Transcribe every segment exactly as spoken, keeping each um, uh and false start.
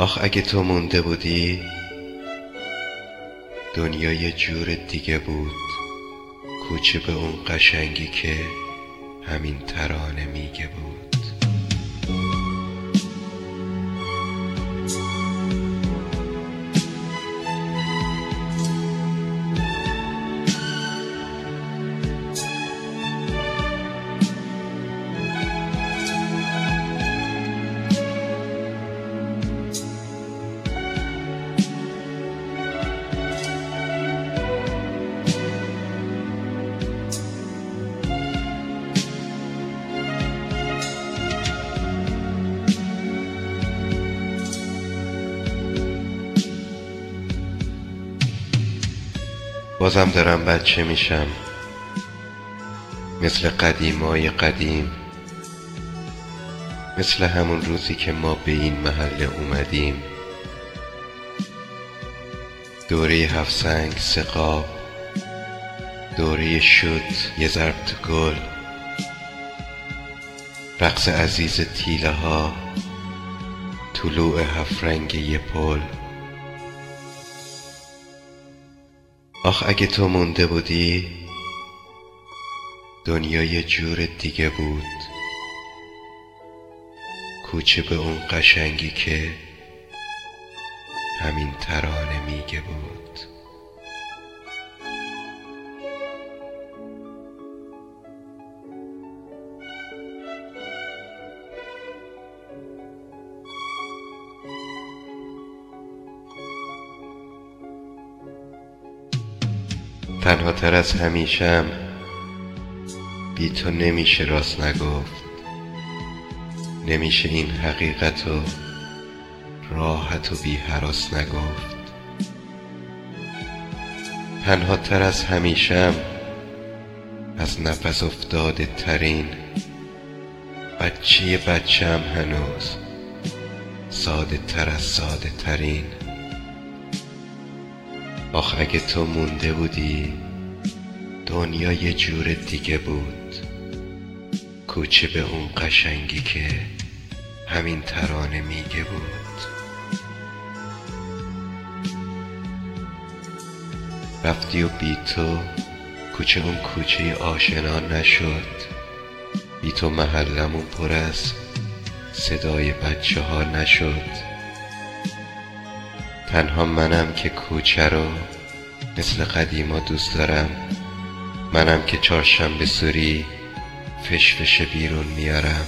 آخ اگه تو مونده بودی دنیا یه جور دیگه بود، کوچه به اون قشنگی که همین ترانه میگه بود. بازم دارم بچه میشم، مثل قدیمای قدیم، مثل همون روزی که ما به این محله اومدیم. دوره هفت سنگ سقاب، دوره شد یه ضرب تو گل، رقص عزیز تیله ها، طلوع هفت رنگ یه پل. آخ اگه تو مونده بودی دنیا یه جور دیگه بود، کوچه به اون قشنگی که همین ترانه میگه بود. تنها تر از همیشم، بی تو نمیشه راست نگفت، نمیشه این حقیقت و راحت و بی هراس نگفت. تنها تر از همیشم، از نفس افتاده ترین، بچه بچم هنوز ساده تر از ساده ترین. آخ اگه تو مونده بودی دنیا یه جور دیگه بود، کوچه به اون قشنگی که همین ترانه میگه بود. رفتی و بی تو کوچه اون کوچه آشنا نشد، بی تو محلمون پر از صدای بچه ها نشد. تنها منم که کوچه رو مثل قدیما دوست دارم، منم که چهارشنبه سوری فش فش بیرون میارم.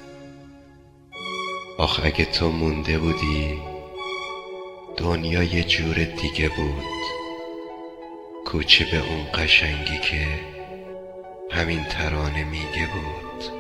آخ اگه تو مونده بودی دنیا یه جور دیگه بود، کوچه به اون قشنگی که همین ترانه میگه بود.